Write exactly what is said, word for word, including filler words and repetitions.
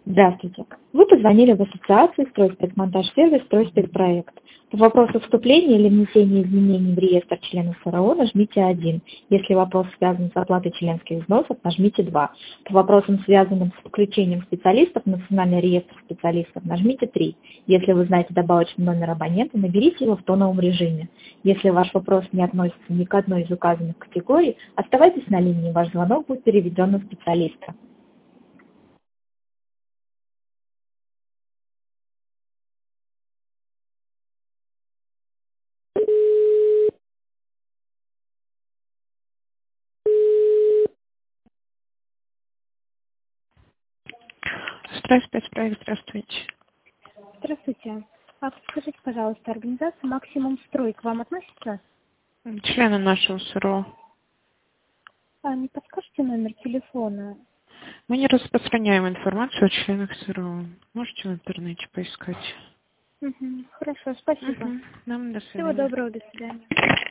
Здравствуйте. Вы позвонили в ассоциацию «Стройспецмонтаж-сервис», «Стройспецпроект». По вопросу вступления или внесения изменений в реестр членов СРО нажмите один. Если вопрос связан с оплатой членских взносов, нажмите два. По вопросам, связанным с включением специалистов в национальный реестр специалистов, нажмите три. Если вы знаете добавочный номер абонента, наберите его в тоновом режиме. Если ваш вопрос не относится ни к одной из указанных категорий, оставайтесь на линии, ваш звонок будет переведен на специалиста. Стройспецпроект, здравствуйте. Здравствуйте. А подскажите, пожалуйста, организация «Максимум Строй» к вам относится? Члены нашего СРО. А не подскажете номер телефона? Мы не распространяем информацию о членах СРО. Можете в интернете поискать. Угу. Хорошо, спасибо. Угу. Нам до Всего свидания. доброго, до свидания.